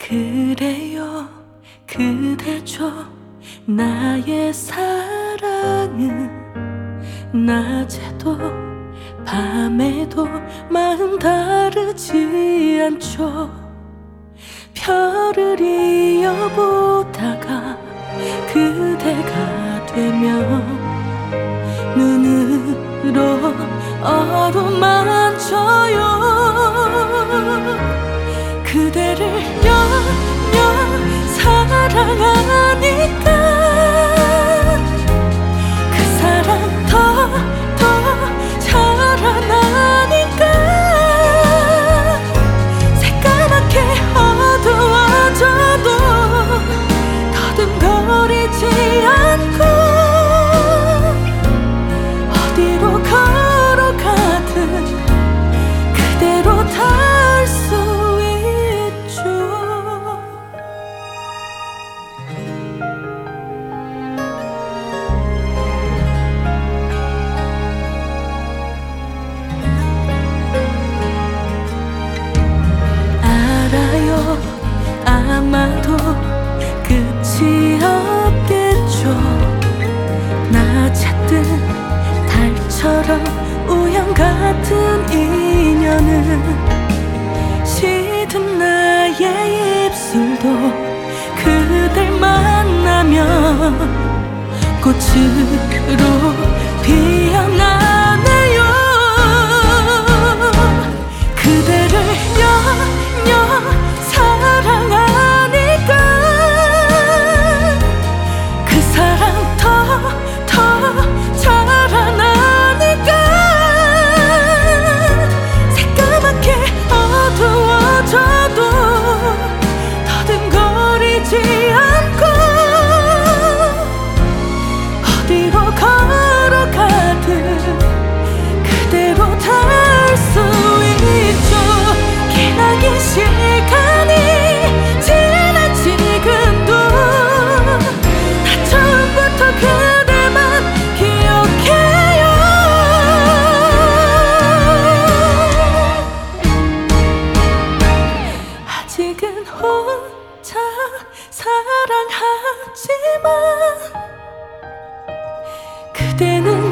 그래요 그대죠 나의 사랑은 낮에도 밤에도 마음 다르지 않죠. 별을 이어보다가 그대가 되면 눈으로 어루만져요. 그대를 영영 사랑하니까 그 사랑 더 자라나니까 새까맣게 어두워져도 더듬거리지 않고 어디로 걸어가든 그대로 닿을 수 있죠. 알아요 아마도 끝이 없겠죠. 나 찾듯 달처럼 우연 같은 인연은 시든 나의 입술도 그댈 만나면 꽃으로 피어나네요. 그대를 영영 사랑하니까 그 사랑 더 자라나니까 새까맣게 어두워져도 더듬거리지 않고 어디로 걸어가든 그대로 닿을 수 있죠. 기나긴 시간이 지난 지금도 나 처음부터 그대만 기억해요. 아직은 혼자 사랑하지만 그대는